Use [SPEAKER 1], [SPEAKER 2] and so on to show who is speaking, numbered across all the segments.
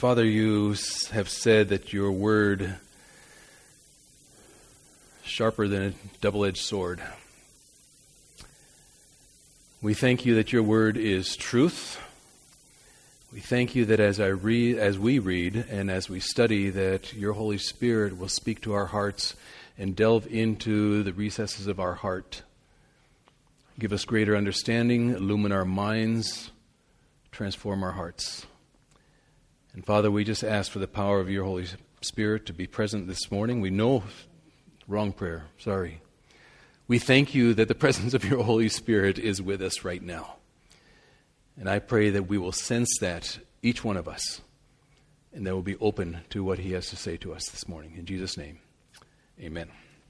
[SPEAKER 1] Father, you have said that your word sharper than a double-edged sword. We thank you that your word is truth. We thank you that as we read and as we study, that your Holy Spirit will speak to our hearts and delve into the recesses of our heart. Give us greater understanding, illumine our minds, transform our hearts. And Father, we just ask for the power of your Holy Spirit to be present this morning. We know, wrong prayer, sorry. We thank you that the presence of your Holy Spirit is with us right now. And I pray that we will sense that, each one of us, and that we'll be open to what he has to say to us this morning. In Jesus' name, amen.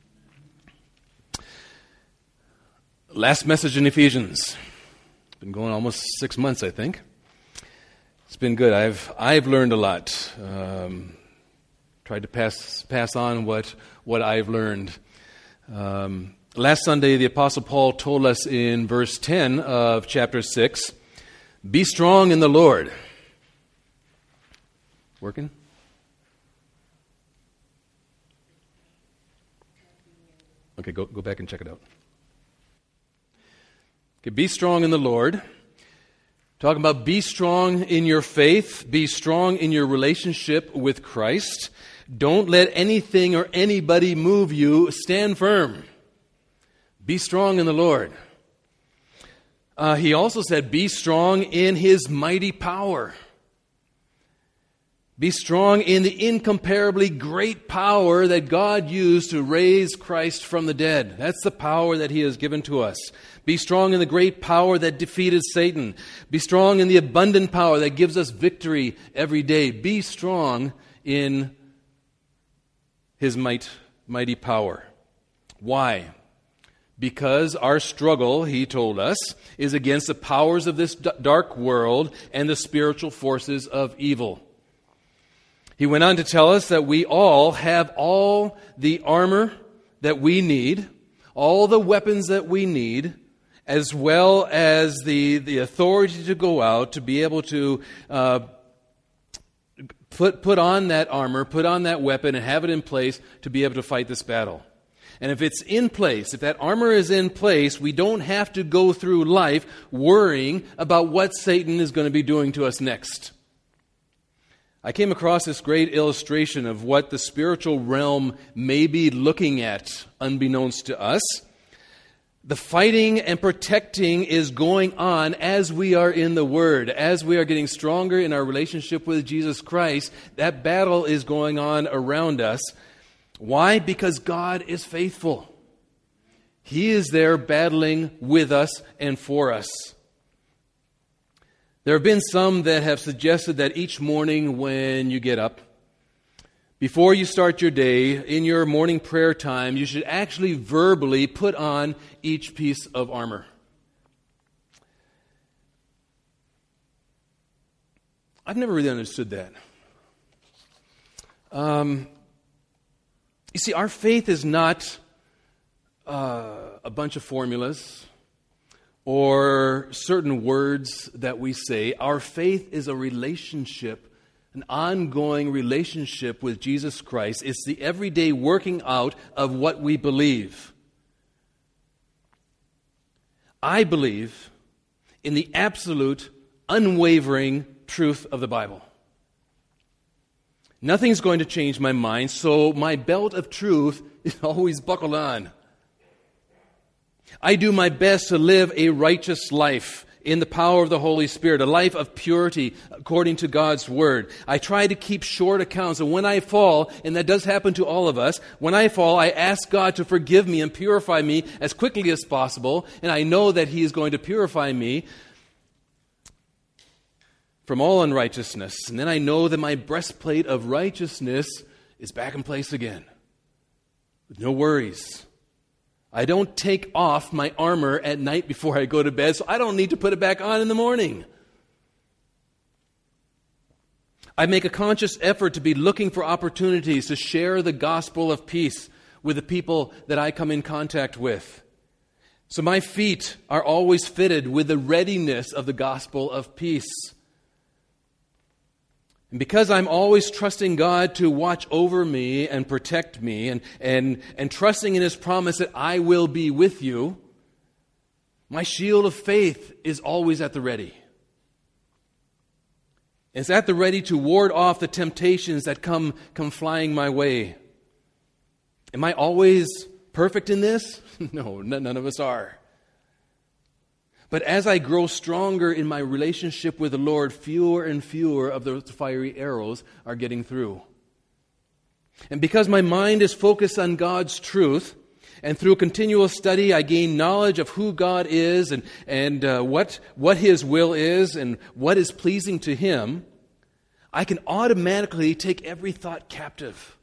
[SPEAKER 1] Last message in Ephesians. Been going almost 6 months, I think. It's been good. I've learned a lot. Tried to pass on what I've learned. Last Sunday, the Apostle Paul told us in verse 10 of chapter 6, "Be strong in the Lord." Working? Okay, go back and check it out. Okay, be strong in the Lord. Talking about be strong in your faith, be strong in your relationship with Christ. Don't let anything or anybody move you. Stand firm. Be strong in the Lord. He also said, be strong in his mighty power. Be strong in the incomparably great power that God used to raise Christ from the dead. That's the power that he has given to us. Be strong in the great power that defeated Satan. Be strong in the abundant power that gives us victory every day. Be strong in his mighty power. Why? Because our struggle, he told us, is against the powers of this dark world and the spiritual forces of evil. He went on to tell us that we all have all the armor that we need, all the weapons that we need, as well as the authority to go out to be able to put on that armor, put on that weapon, and have it in place to be able to fight this battle. And if it's in place, if that armor is in place, we don't have to go through life worrying about what Satan is going to be doing to us next. I came across this great illustration of what the spiritual realm may be looking at, unbeknownst to us. The fighting and protecting is going on as we are in the Word, as we are getting stronger in our relationship with Jesus Christ. That battle is going on around us. Why? Because God is faithful. He is there battling with us and for us. There have been some that have suggested that each morning when you get up, before you start your day, in your morning prayer time, you should actually verbally put on each piece of armor. I've never really understood that. You see, our faith is not a bunch of formulas or certain words that we say. Our faith is a relationship, an ongoing relationship with Jesus Christ. It's the everyday working out of what we believe. I believe in the absolute, unwavering truth of the Bible. Nothing's going to change my mind, so my belt of truth is always buckled on. I do my best to live a righteous life in the power of the Holy Spirit, a life of purity according to God's Word. I try to keep short accounts, and when I fall, and that does happen to all of us, when I fall, I ask God to forgive me and purify me as quickly as possible, and I know that He is going to purify me from all unrighteousness. And then I know that my breastplate of righteousness is back in place again, with no worries. I don't take off my armor at night before I go to bed, so I don't need to put it back on in the morning. I make a conscious effort to be looking for opportunities to share the gospel of peace with the people that I come in contact with. So my feet are always fitted with the readiness of the gospel of peace. And because I'm always trusting God to watch over me and protect me and trusting in His promise that I will be with you, my shield of faith is always at the ready. It's at the ready to ward off the temptations that come flying my way. Am I always perfect in this? No, none of us are. But as I grow stronger in my relationship with the Lord, fewer and fewer of those fiery arrows are getting through. And because my mind is focused on God's truth, and through continual study I gain knowledge of who God is and what His will is and what is pleasing to Him, I can automatically take every thought captive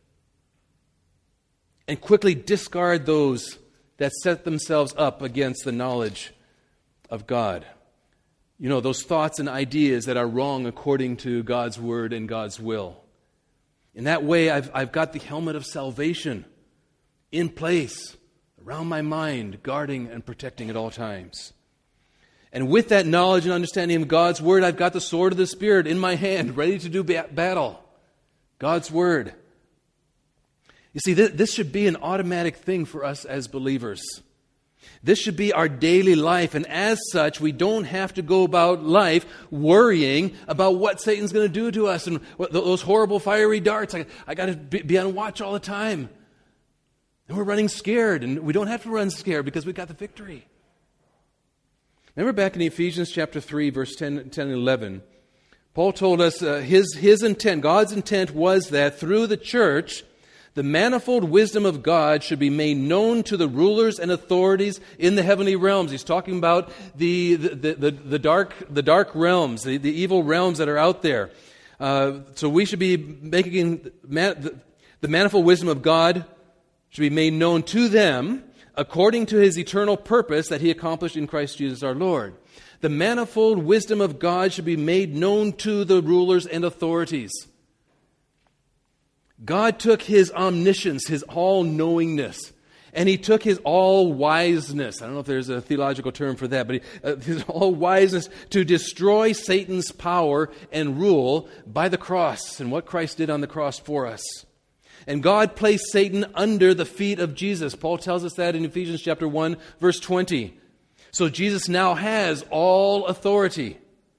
[SPEAKER 1] and quickly discard those that set themselves up against the knowledge of God. You know, those thoughts and ideas that are wrong according to God's word and God's will. In that way, I've got the helmet of salvation in place around my mind, guarding and protecting at all times. And with that knowledge and understanding of God's word, I've got the sword of the Spirit in my hand, ready to do battle. God's word. You see, this should be an automatic thing for us as believers. This should be our daily life, and as such, we don't have to go about life worrying about what Satan's going to do to us and those horrible fiery darts. I got to be on watch all the time. And we're running scared, and we don't have to run scared because we've got the victory. Remember back in Ephesians chapter 3, verse 10 and 11, Paul told us his intent, God's intent was that through the church, the manifold wisdom of God should be made known to the rulers and authorities in the heavenly realms. He's talking about the dark realms, the evil realms that are out there. So we should be making the manifold wisdom of God should be made known to them according to His eternal purpose that He accomplished in Christ Jesus our Lord. The manifold wisdom of God should be made known to the rulers and authorities. God took His omniscience, His all-knowingness, and He took His all-wiseness. I don't know if there's a theological term for that, but His all-wiseness to destroy Satan's power and rule by the cross and what Christ did on the cross for us. And God placed Satan under the feet of Jesus. Paul tells us that in Ephesians chapter 1, verse 20. So Jesus now has all authority.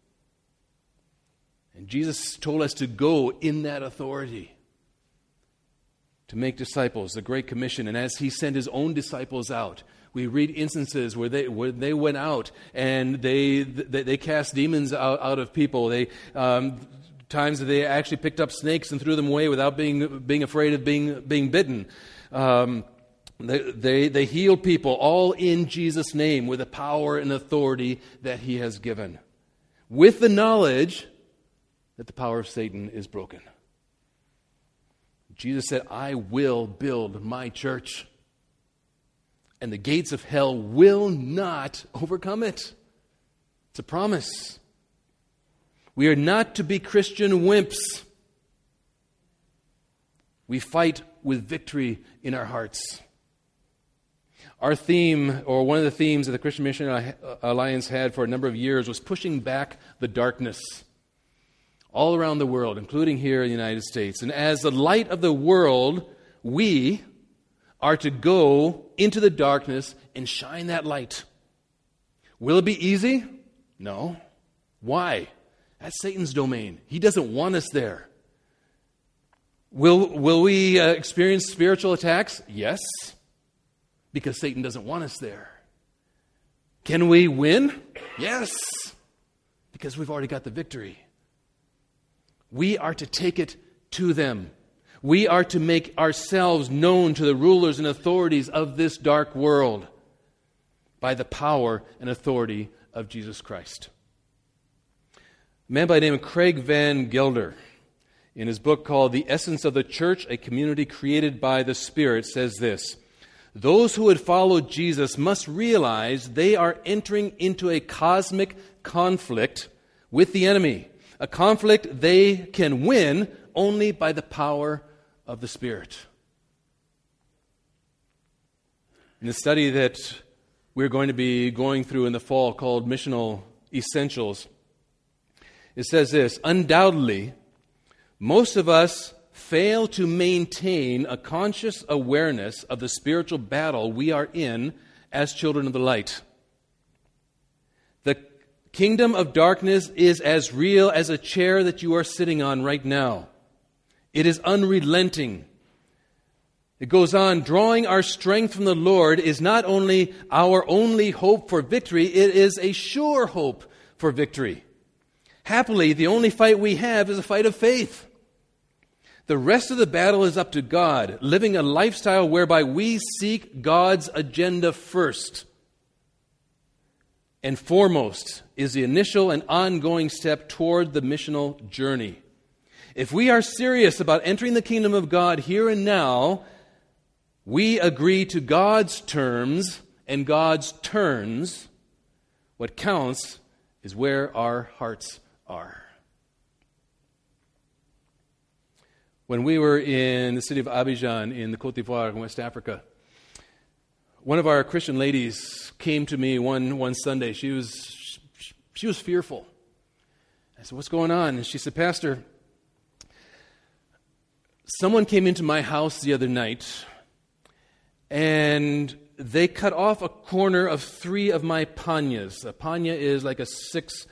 [SPEAKER 1] And Jesus told us to go in that authority, to make disciples, the Great Commission. And as He sent His own disciples out, we read instances where they went out and they cast demons out of people. Times that they actually picked up snakes and threw them away without being afraid of being bitten. They healed people, all in Jesus' name, with the power and authority that He has given, with the knowledge that the power of Satan is broken. Jesus said, I will build my church, and the gates of hell will not overcome it. It's a promise. We are not to be Christian wimps. We fight with victory in our hearts. Our theme, or one of the themes that the Christian Missionary Alliance had for a number of years, was pushing back the darkness all around the world, including here in the United States. And as the light of the world, we are to go into the darkness and shine that light. Will it be easy? No. Why? That's Satan's domain. He doesn't want us there. Will we experience spiritual attacks? Yes, because Satan doesn't want us there. Can we win? Yes, because we've already got the victory. We are to take it to them. We are to make ourselves known to the rulers and authorities of this dark world by the power and authority of Jesus Christ. A man by the name of Craig Van Gelder, in his book called The Essence of the Church, a Community Created by the Spirit, says this: those who would follow Jesus must realize they are entering into a cosmic conflict with the enemy, a conflict they can win only by the power of the Spirit. In the study that we're going to be going through in the fall called Missional Essentials, it says this: undoubtedly, Most of us fail to maintain a conscious awareness of the spiritual battle we are in as children of the light. The kingdom of darkness is as real as a chair that you are sitting on right now. It is unrelenting. It goes on, drawing our strength from the Lord is not only our only hope for victory, it is a sure hope for victory. Happily, the only fight we have is a fight of faith. The rest of the battle is up to God, living a lifestyle whereby we seek God's agenda first. And foremost is the initial and ongoing step toward the missional journey. If we are serious about entering the kingdom of God here and now, we agree to God's terms and God's turns. What counts is where our hearts are. When we were in the city of Abidjan in the Côte d'Ivoire in West Africa, one of our Christian ladies came to me one Sunday. She was fearful. I said, "What's going on?" And she said, "Pastor, someone came into my house the other night and they cut off a corner of 3 of my panyas." A panya is like a 6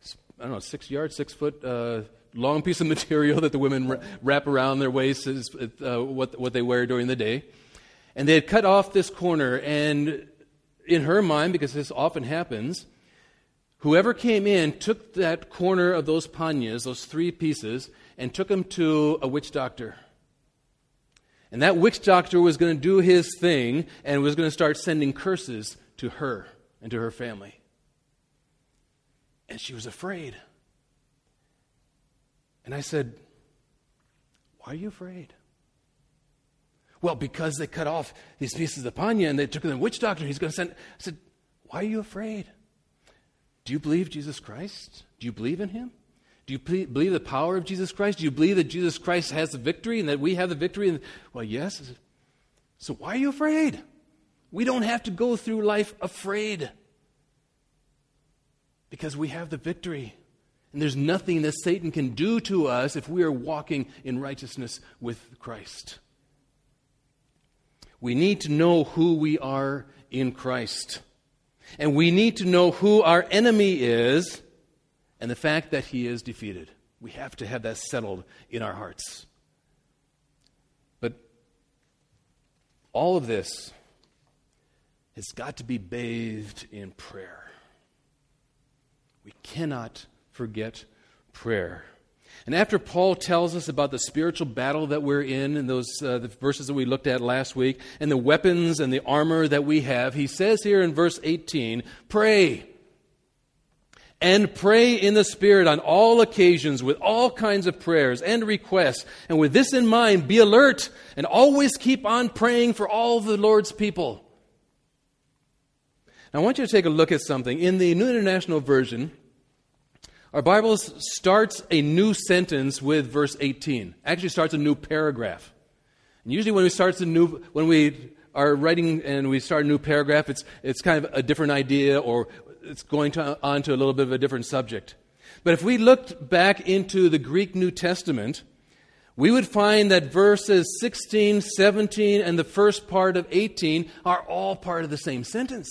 [SPEAKER 1] foot long piece of material that the women wrap around their waists, is what they wear during the day. And they had cut off this corner, and in her mind, because this often happens, whoever came in took that corner of those panyas, those 3 pieces, and took them to a witch doctor. And that witch doctor was going to do his thing and was going to start sending curses to her and to her family. And she was afraid. And I said, "Why are you afraid?" "Well, because they cut off these pieces of panya and they took them to the witch doctor. He's going to send." I said, "Why are you afraid? Do you believe Jesus Christ? Do you believe in Him? Do you believe the power of Jesus Christ? Do you believe that Jesus Christ has the victory and that we have the victory?" "Well, yes." I said, "So why are you afraid? We don't have to go through life afraid because we have the victory. And there's nothing that Satan can do to us if we are walking in righteousness with Christ." We need to know who we are in Christ. And we need to know who our enemy is and the fact that he is defeated. We have to have that settled in our hearts. But all of this has got to be bathed in prayer. We cannot forget prayer. And after Paul tells us about the spiritual battle that we're in those the verses that we looked at last week, and the weapons and the armor that we have, he says here in verse 18, "Pray, and pray in the Spirit on all occasions with all kinds of prayers and requests. And with this in mind, be alert and always keep on praying for all the Lord's people." Now, I want you to take a look at something. In the New International Version, our Bible starts a new sentence with verse 18. Actually starts a new paragraph. And usually when we are writing and we start a new paragraph, it's kind of a different idea, or it's going on to a little bit of a different subject. But if we looked back into the Greek New Testament, we would find that verses 16, 17, and the first part of 18 are all part of the same sentence.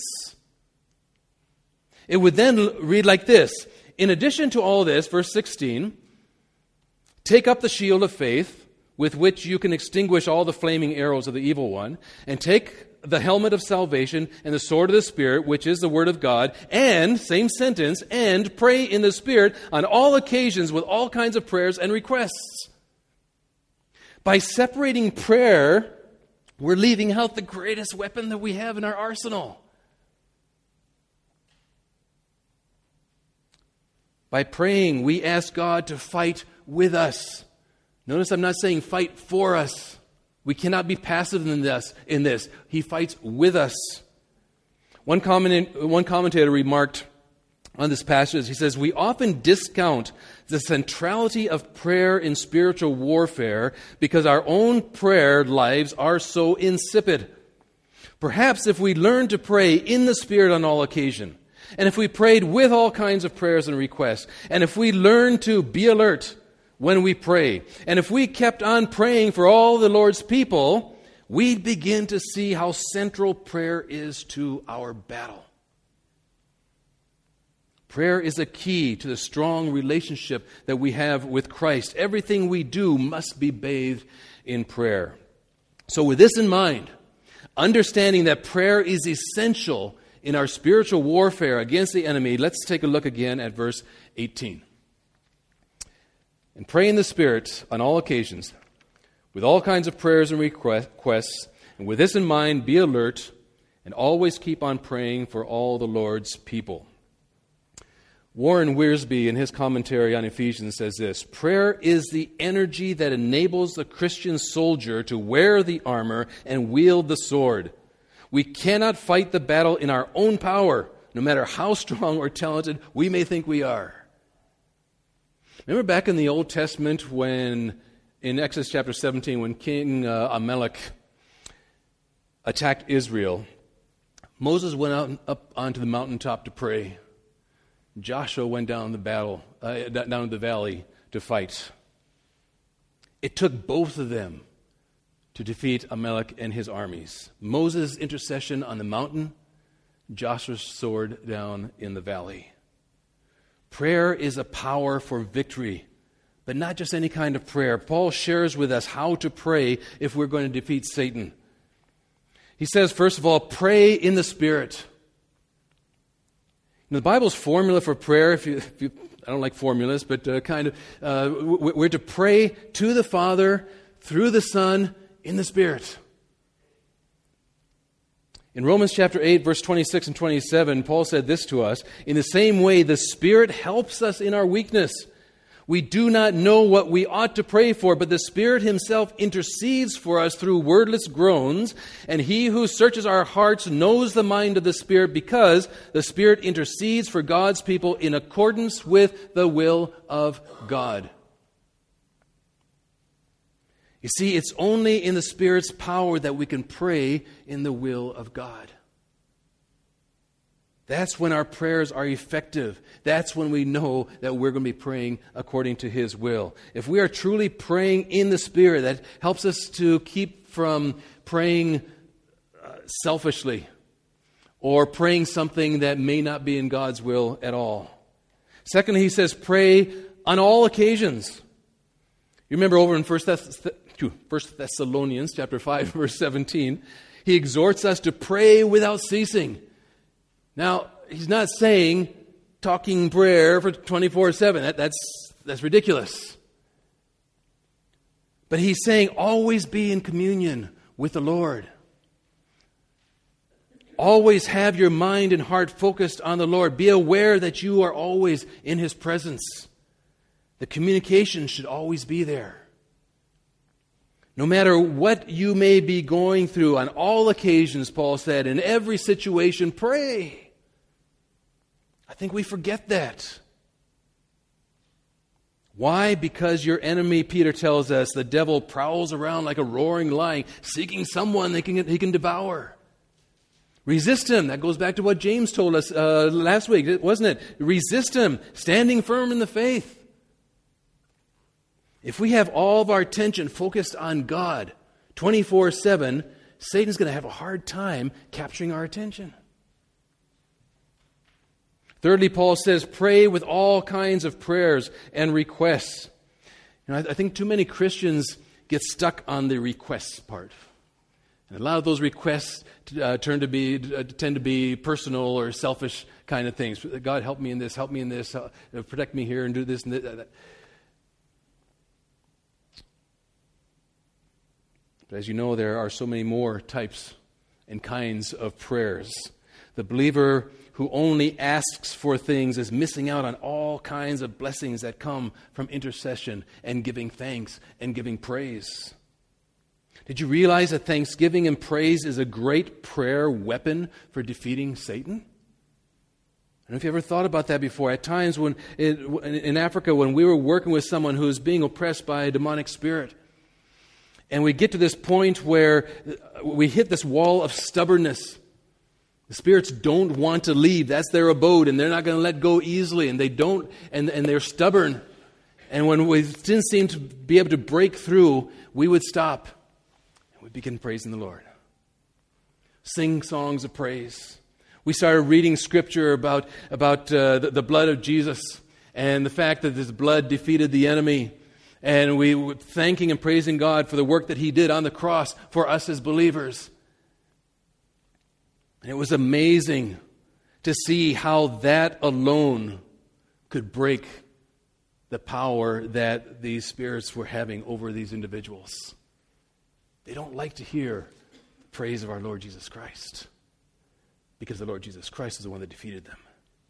[SPEAKER 1] It would then read like this. In addition to all this, verse 16, "Take up the shield of faith, with which you can extinguish all the flaming arrows of the evil one, and take the helmet of salvation and the sword of the Spirit, which is the word of God, and," same sentence, "and pray in the Spirit on all occasions with all kinds of prayers and requests." By separating prayer, we're leaving out the greatest weapon that we have in our arsenal. By praying, we ask God to fight with us. Notice I'm not saying fight for us. We cannot be passive in this. He fights with us. One commentator remarked on this passage, he says, "We often discount the centrality of prayer in spiritual warfare because our own prayer lives are so insipid. Perhaps if we learned to pray in the Spirit on all occasion, and if we prayed with all kinds of prayers and requests, and if we learn to be alert when we pray. And if we kept on praying for all the Lord's people, we'd begin to see how central prayer is to our battle. Prayer is a key to the strong relationship that we have with Christ. Everything we do must be bathed in prayer. So with this in mind, understanding that prayer is essential in our spiritual warfare against the enemy, let's take a look again at verse 18. And pray in the Spirit on all occasions, with all kinds of prayers and requests, and with this in mind, be alert, and always keep on praying for all the Lord's people. Warren Wiersbe, in his commentary on Ephesians, says this: prayer is the energy that enables the Christian soldier to wear the armor and wield the sword. We cannot fight the battle in our own power, no matter how strong or talented we may think we are. Remember back in the Old Testament when, in Exodus chapter 17, when King Amalek attacked Israel, Moses went up onto the mountaintop to pray. Joshua went down down the valley to fight. It took both of them to defeat Amalek and his armies. Moses' intercession on the mountain, Joshua's sword down in the valley. Prayer is a power for victory, but not just any kind of prayer. Paul shares with us how to pray if we're going to defeat Satan. He says, first of all, pray in the Spirit. The Bible's formula for prayer, I don't like formulas, but we're to pray to the Father, through the Son, in the Spirit. In Romans chapter 8, verse 26 and 27, Paul said this to us: in the same way, the Spirit helps us in our weakness. We do not know what we ought to pray for, but the Spirit Himself intercedes for us through wordless groans, and He who searches our hearts knows the mind of the Spirit, because the Spirit intercedes for God's people in accordance with the will of God. You see, it's only in the Spirit's power that we can pray in the will of God. That's when our prayers are effective. That's when we know that we're going to be praying according to His will. If we are truly praying in the Spirit, that helps us to keep from praying selfishly or praying something that may not be in God's will at all. Secondly, he says, pray on all occasions. You remember over in 1 Thessalonians chapter 5, verse 17, he exhorts us to pray without ceasing. Now, he's not saying talking prayer for 24/7. That's ridiculous. But he's saying always be in communion with the Lord. Always have your mind and heart focused on the Lord. Be aware that you are always in His presence. The communication should always be there. No matter what you may be going through, on all occasions, Paul said, in every situation, pray. I think we forget that. Why? Because your enemy, Peter tells us, the devil prowls around like a roaring lion, seeking someone he can devour. Resist him. That goes back to what James told us last week, wasn't it? Resist him, standing firm in the faith. If we have all of our attention focused on God 24/7, Satan's going to have a hard time capturing our attention. Thirdly, Paul says, pray with all kinds of prayers and requests. I think too many Christians get stuck on the requests part. And a lot of those requests tend to be personal or selfish kind of things. God, help me in this, protect me here, and do this and that. But as you know, there are so many more types and kinds of prayers. The believer who only asks for things is missing out on all kinds of blessings that come from intercession and giving thanks and giving praise. Did you realize that thanksgiving and praise is a great prayer weapon for defeating Satan? I don't know if you ever thought about that before. At times when in Africa, when we were working with someone who was being oppressed by a demonic spirit, and we get to this point where we hit this wall of stubbornness. The spirits don't want to leave. That's their abode, and they're not going to let go easily. And they don't, and they're stubborn. And when we didn't seem to be able to break through, we would stop and we'd begin praising the Lord. Sing songs of praise. We started reading Scripture about the blood of Jesus and the fact that His blood defeated the enemy. And we were thanking and praising God for the work that He did on the cross for us as believers. And it was amazing to see how that alone could break the power that these spirits were having over these individuals. They don't like to hear the praise of our Lord Jesus Christ, because the Lord Jesus Christ is the one that defeated them.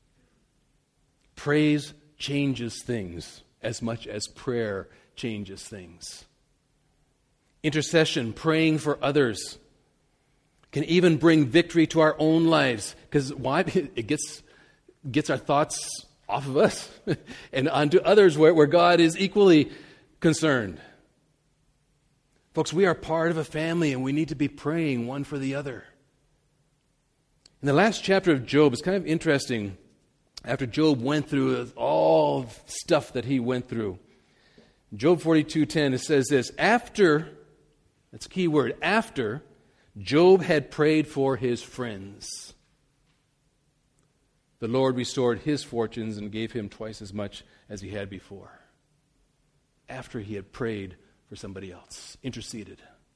[SPEAKER 1] Praise changes things as much as prayer changes things. Intercession, praying for others, can even bring victory to our own lives. Because why? It gets our thoughts off of us and onto others where God is equally concerned. Folks, we are part of a family and we need to be praying one for the other. In the last chapter of Job, it's kind of interesting. After Job went through all stuff that he went through, Job 42:10, it says this: after, that's a key word, after Job had prayed for his friends, the Lord restored his fortunes and gave him twice as much as he had before. After he had prayed for somebody else, interceded.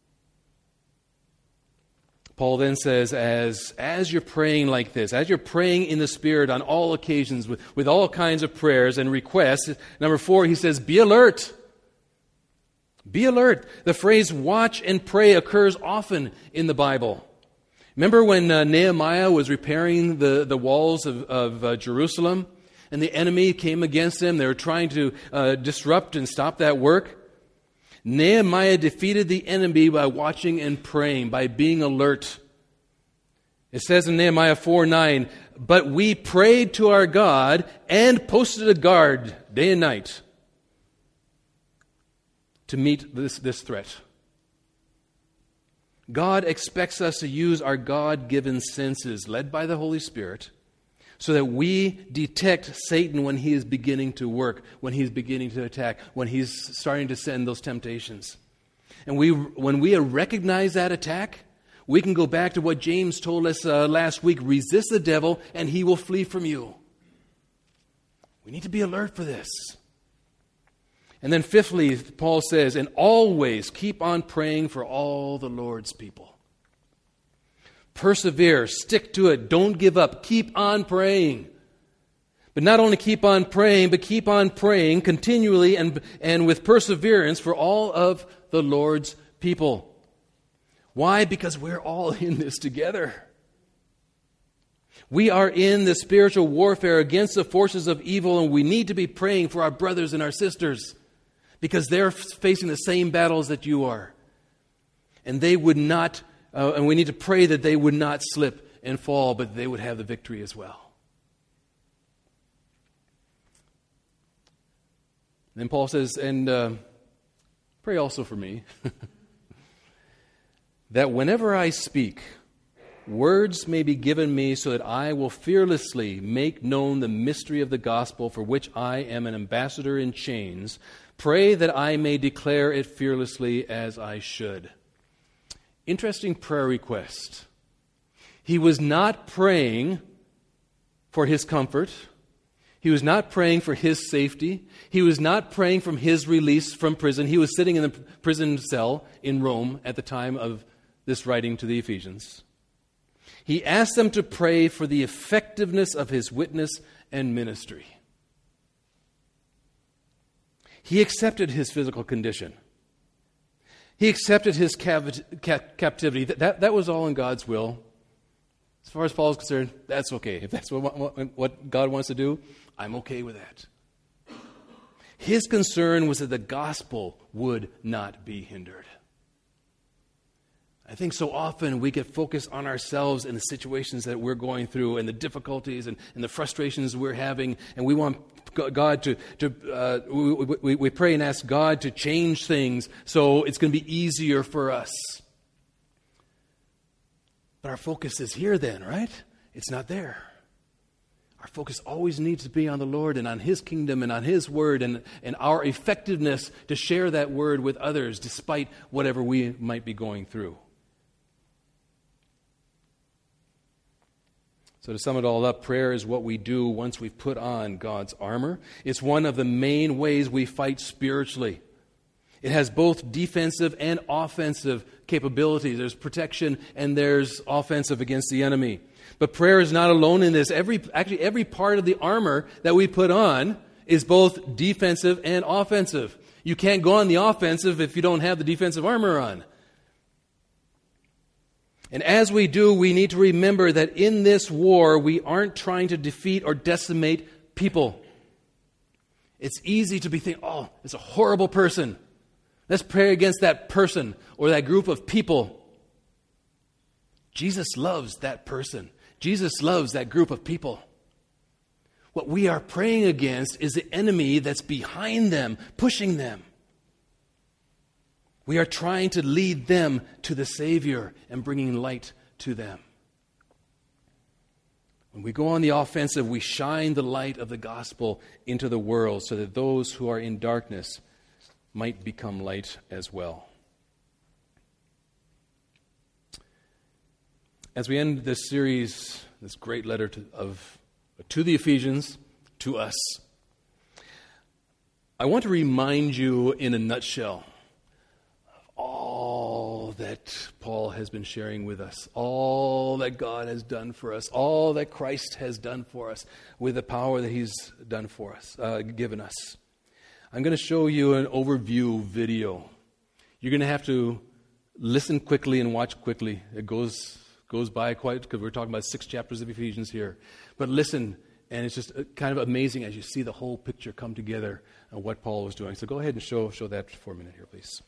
[SPEAKER 1] Paul then says, as you're praying like this, as you're praying in the Spirit on all occasions with all kinds of prayers and requests, number 4, he says, be alert. Be alert. The phrase watch and pray occurs often in the Bible. Remember when Nehemiah was repairing the walls of Jerusalem and the enemy came against them? They were trying to disrupt and stop that work. Nehemiah defeated the enemy by watching and praying, by being alert. It says in Nehemiah 4:9, but we prayed to our God and posted a guard day and night to meet this threat. God expects us to use our God-given senses, led by the Holy Spirit, so that we detect Satan when he is beginning to work, when he's beginning to attack, when he's starting to send those temptations. And when we recognize that attack, we can go back to what James told us last week: resist the devil and he will flee from you. We need to be alert for this. And then fifthly, Paul says, and always keep on praying for all the Lord's people. Persevere, stick to it, don't give up, keep on praying. But not only keep on praying, but keep on praying continually and with perseverance for all of the Lord's people. Why? Because we're all in this together. We are in the spiritual warfare against the forces of evil, and we need to be praying for our brothers and our sisters, because they're facing the same battles that you are. And they would not, and we need to pray that they would not slip and fall, but they would have the victory as well. And then Paul says, and pray also for me, that whenever I speak, words may be given me so that I will fearlessly make known the mystery of the gospel, for which I am an ambassador in chains. Pray that I may declare it fearlessly as I should. Interesting prayer request. He was not praying for his comfort. He was not praying for his safety. He was not praying for his release from prison. He was sitting in the prison cell in Rome at the time of this writing to the Ephesians. He asked them to pray for the effectiveness of his witness and ministry. He accepted his physical condition. He accepted his captivity. That was all in God's will. As far as Paul is concerned, that's okay. If that's what God wants to do, I'm okay with that. His concern was that the gospel would not be hindered. I think so often we get focused on ourselves and the situations that we're going through and the difficulties and the frustrations we're having, and we want God we pray and ask God to change things so it's going to be easier for us. But our focus is here then, right? It's not there. Our focus always needs to be on the Lord and on His kingdom and on His word and our effectiveness to share that word with others despite whatever we might be going through. So to sum it all up, prayer is what we do once we've put on God's armor. It's one of the main ways we fight spiritually. It has both defensive and offensive capabilities. There's protection and there's offensive against the enemy. But prayer is not alone in this. Every part of the armor that we put on is both defensive and offensive. You can't go on the offensive if you don't have the defensive armor on. And as we do, we need to remember that in this war, we aren't trying to defeat or decimate people. It's easy to be thinking, oh, it's a horrible person. Let's pray against that person or that group of people. Jesus loves that person. Jesus loves that group of people. What we are praying against is the enemy that's behind them, pushing them. We are trying to lead them to the Savior and bringing light to them. When we go on the offensive, we shine the light of the gospel into the world so that those who are in darkness might become light as well. As we end this series, this great letter to the Ephesians, to us, I want to remind you in a nutshell of all that Paul has been sharing with us, all that God has done for us, all that Christ has done for us with the power that He's done for us, given us. I'm going to show you an overview video. You're going to have to listen quickly and watch quickly. It goes by quite, because we're talking about 6 chapters of Ephesians here. But listen, and it's just kind of amazing as you see the whole picture come together of what Paul was doing. So go ahead and show that for a minute here, please.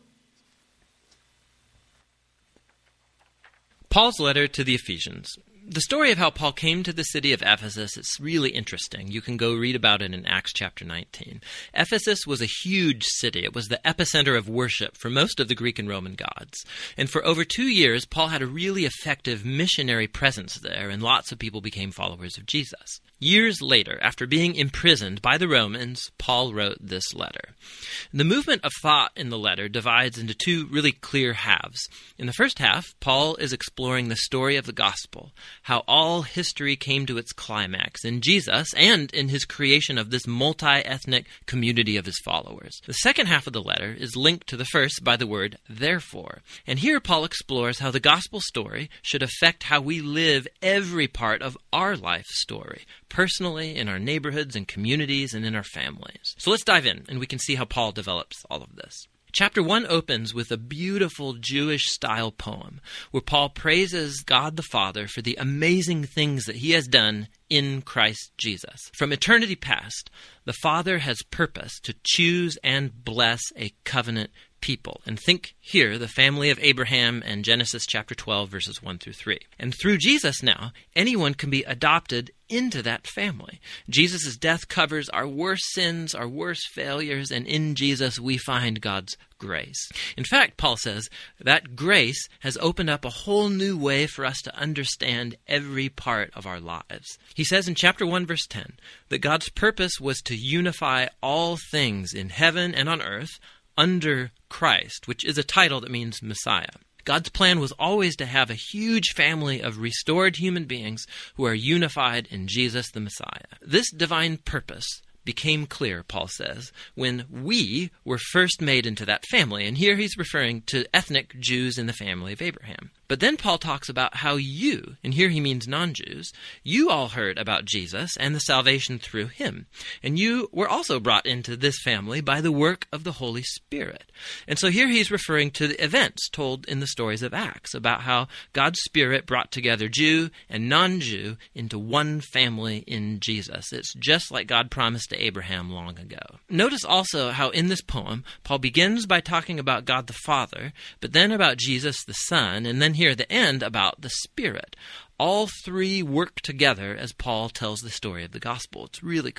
[SPEAKER 2] Paul's letter to the Ephesians. The story of how Paul came to the city of Ephesus is really interesting. You can go read about it in Acts chapter 19. Ephesus was a huge city. It was the epicenter of worship for most of the Greek and Roman gods. And for over 2 years, Paul had a really effective missionary presence there, and lots of people became followers of Jesus. Years later, after being imprisoned by the Romans, Paul wrote this letter. The movement of thought in the letter divides into 2 really clear halves. In the first half, Paul is exploring the story of the gospel, how all history came to its climax in Jesus and in His creation of this multi-ethnic community of His followers. The second half of the letter is linked to the first by the word therefore. And here Paul explores how the gospel story should affect how we live every part of our life story, personally, in our neighborhoods and communities, and in our families. So let's dive in, and we can see how Paul develops all of this. Chapter 1 opens with a beautiful Jewish-style poem where Paul praises God the Father for the amazing things that He has done in Christ Jesus. From eternity past, the Father has purposed to choose and bless a covenant people. And think here, the family of Abraham and Genesis chapter 12, verses 1 through 3. And through Jesus now, anyone can be adopted into that family. Jesus' death covers our worst sins, our worst failures, and in Jesus we find God's grace. In fact, Paul says that grace has opened up a whole new way for us to understand every part of our lives. He says in chapter 1, verse 10, that God's purpose was to unify all things in heaven and on earth under Christ, which is a title that means Messiah. God's plan was always to have a huge family of restored human beings who are unified in Jesus the Messiah. This divine purpose became clear, Paul says, when we were first made into that family. And here he's referring to ethnic Jews in the family of Abraham. But then Paul talks about how you, and here he means non-Jews, you all heard about Jesus and the salvation through Him. And you were also brought into this family by the work of the Holy Spirit. And so here he's referring to the events told in the stories of Acts about how God's Spirit brought together Jew and non-Jew into one family in Jesus. It's just like God promised to Abraham long ago. Notice also how in this poem, Paul begins by talking about God the Father, but then about Jesus the Son, and then here at the end about the Spirit. All 3 work together as Paul tells the story of the gospel. It's really cool.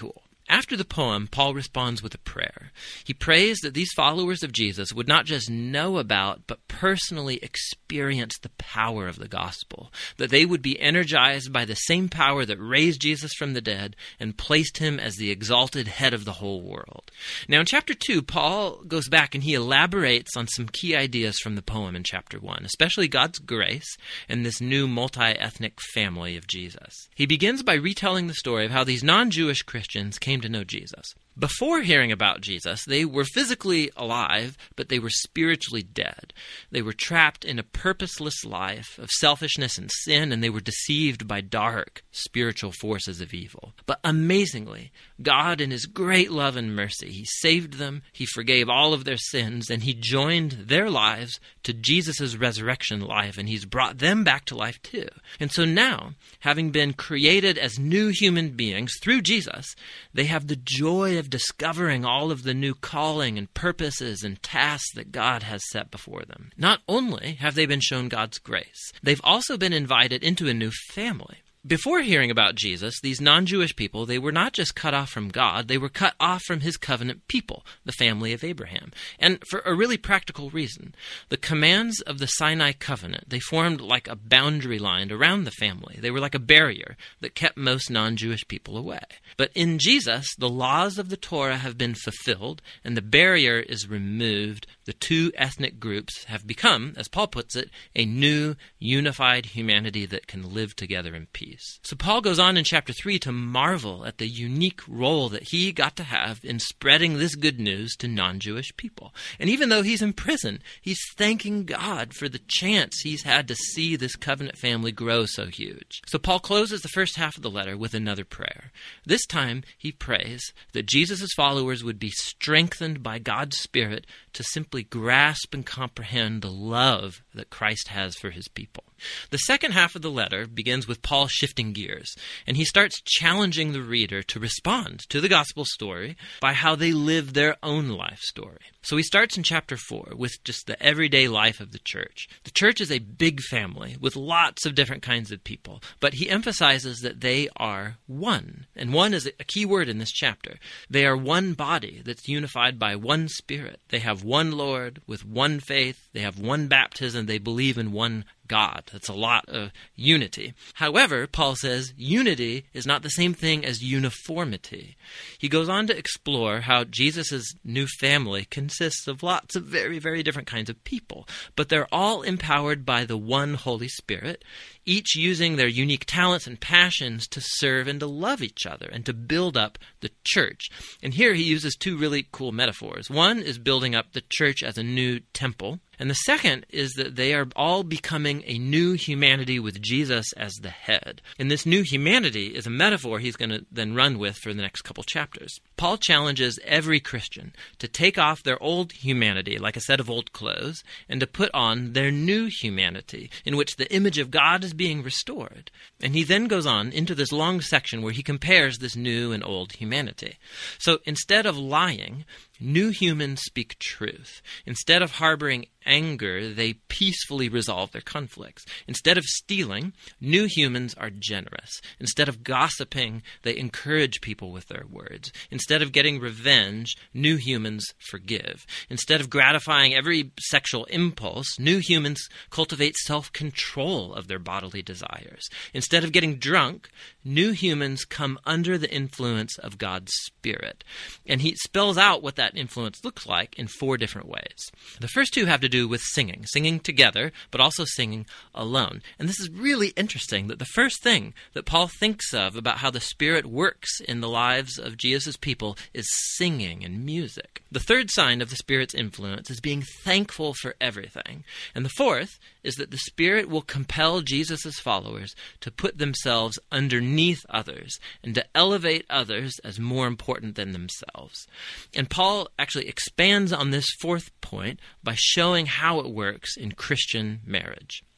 [SPEAKER 2] After the poem, Paul responds with a prayer. He prays that these followers of Jesus would not just know about, but personally experience the power of the gospel, that they would be energized by the same power that raised Jesus from the dead and placed him as the exalted head of the whole world. Now, in chapter 2, Paul goes back and he elaborates on some key ideas from the poem in chapter 1, especially God's grace and this new multi-ethnic family of Jesus. He begins by retelling the story of how these non-Jewish Christians came to know Jesus. Before hearing about Jesus, they were physically alive, but they were spiritually dead. They were trapped in a purposeless life of selfishness and sin, and they were deceived by dark spiritual forces of evil. But amazingly, God, in his great love and mercy, he saved them, he forgave all of their sins, and he joined their lives to Jesus' resurrection life, and he's brought them back to life too. And so now, having been created as new human beings through Jesus, they have the joy of discovering all of the new calling and purposes and tasks that God has set before them. Not only have they been shown God's grace, they've also been invited into a new family. Before hearing about Jesus, these non-Jewish people, they were not just cut off from God, they were cut off from his covenant people, the family of Abraham. And for a really practical reason. The commands of the Sinai covenant, they formed like a boundary line around the family. They were like a barrier that kept most non-Jewish people away. But in Jesus, the laws of the Torah have been fulfilled, and the barrier is removed. The two ethnic groups have become, as Paul puts it, a new, unified humanity that can live together in peace. So Paul goes on in chapter 3 to marvel at the unique role that he got to have in spreading this good news to non-Jewish people. And even though he's in prison, he's thanking God for the chance he's had to see this covenant family grow so huge. So Paul closes the first half of the letter with another prayer. This time he prays that Jesus' followers would be strengthened by God's Spirit to simply grasp and comprehend the love that Christ has for his people. The second half of the letter begins with Paul shifting gears, and he starts challenging the reader to respond to the gospel story by how they live their own life story. So he starts in chapter 4 with just the everyday life of the church. The church is a big family with lots of different kinds of people, but he emphasizes that they are one. And one is a key word in this chapter. They are one body that's unified by one Spirit. They have one Lord with one faith. They have one baptism. They believe in one God. That's a lot of unity. However, Paul says unity is not the same thing as uniformity. He goes on to explore how Jesus' new family consists of lots of very, very different kinds of people, but they're all empowered by the one Holy Spirit, each using their unique talents and passions to serve and to love each other and to build up the church. And here he uses two really cool metaphors. One is building up the church as a new temple, and the second is that they are all becoming a new humanity with Jesus as the head. And this new humanity is a metaphor he's going to then run with for the next couple chapters. Paul challenges every Christian to take off their old humanity, like a set of old clothes, and to put on their new humanity, in which the image of God is being restored. And he then goes on into this long section where he compares this new and old humanity. So instead of lying, new humans speak truth. Instead of harboring anger, they peacefully resolve their conflicts. Instead of stealing, new humans are generous. Instead of gossiping, they encourage people with their words. Instead of getting revenge, new humans forgive. Instead of gratifying every sexual impulse, new humans cultivate self-control of their bodily desires. Instead of getting drunk, new humans come under the influence of God's Spirit. And he spells out what that influence looks like in 4 different ways. The first 2 have to do with singing together, but also singing alone. And this is really interesting that the first thing that Paul thinks of about how the Spirit works in the lives of Jesus' people is singing and music. The third sign of the Spirit's influence is being thankful for everything. And the fourth is that the Spirit will compel Jesus' followers to put themselves underneath others and to elevate others as more important than themselves. And Paul actually expands on this fourth point by showing how it works in Christian marriage.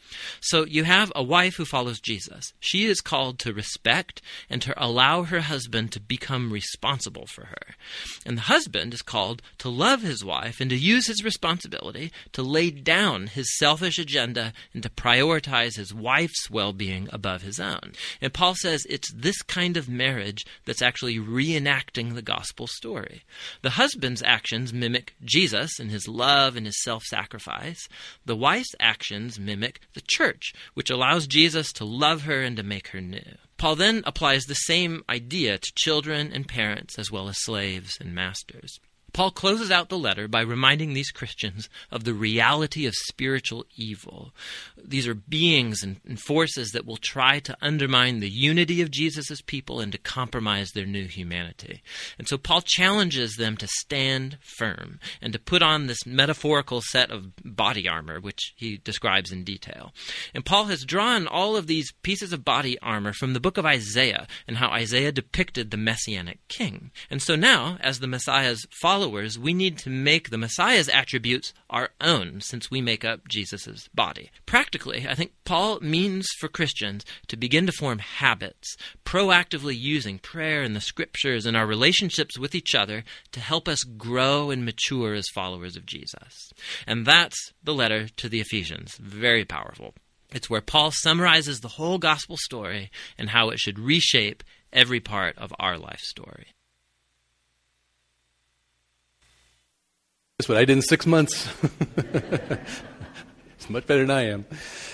[SPEAKER 2] So you have a wife who follows Jesus. She is called to respect and to allow her husband to become responsible for her. And the husband is called to love his wife and to use his responsibility to lay down his selfish agenda and to prioritize his wife's well-being above his own. And Paul says it's this kind of marriage that's actually reenacting the gospel story. The husband's actions mimic Jesus in his love and his self-sacrifice. The wife's actions mimic the church, which allows Jesus to love her and to make her new. Paul then applies the same idea to children and parents as well as slaves and masters. Paul closes out the letter by reminding these Christians of the reality of spiritual evil. These are beings and forces that will try to undermine the unity of Jesus' people and to compromise their new humanity. And so Paul challenges them to stand firm and to put on this metaphorical set of body armor, which he describes in detail. And Paul has drawn all of these pieces of body armor from the book of Isaiah and how Isaiah depicted the Messianic king. And so now, as the Messiah's followers, we need to make the Messiah's attributes our own, since we make up Jesus' body. Practically, I think Paul means for Christians to begin to form habits, proactively using prayer and the scriptures and our relationships with each other to help us grow and mature as followers of Jesus. And that's the letter to the Ephesians. Very powerful. It's where Paul summarizes the whole gospel story and how it should reshape every part of our life story.
[SPEAKER 1] That's what I did in 6 months. It's much better than I am.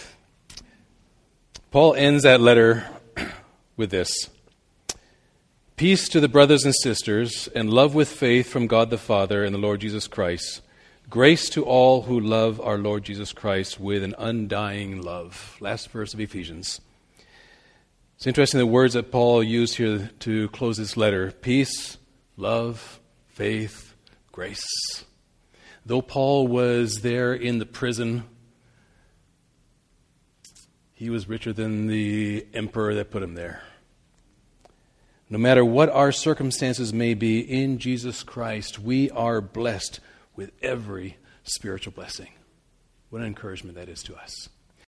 [SPEAKER 1] Paul ends that letter with this. Peace to the brothers and sisters, and love with faith from God the Father and the Lord Jesus Christ. Grace to all who love our Lord Jesus Christ with an undying love. Last verse of Ephesians. It's interesting the words that Paul used here to close this letter. Peace, love, faith, grace. Though Paul was there in the prison, he was richer than the emperor that put him there. No matter what our circumstances may be, in Jesus Christ, we are blessed with every spiritual blessing. What an encouragement that is to us.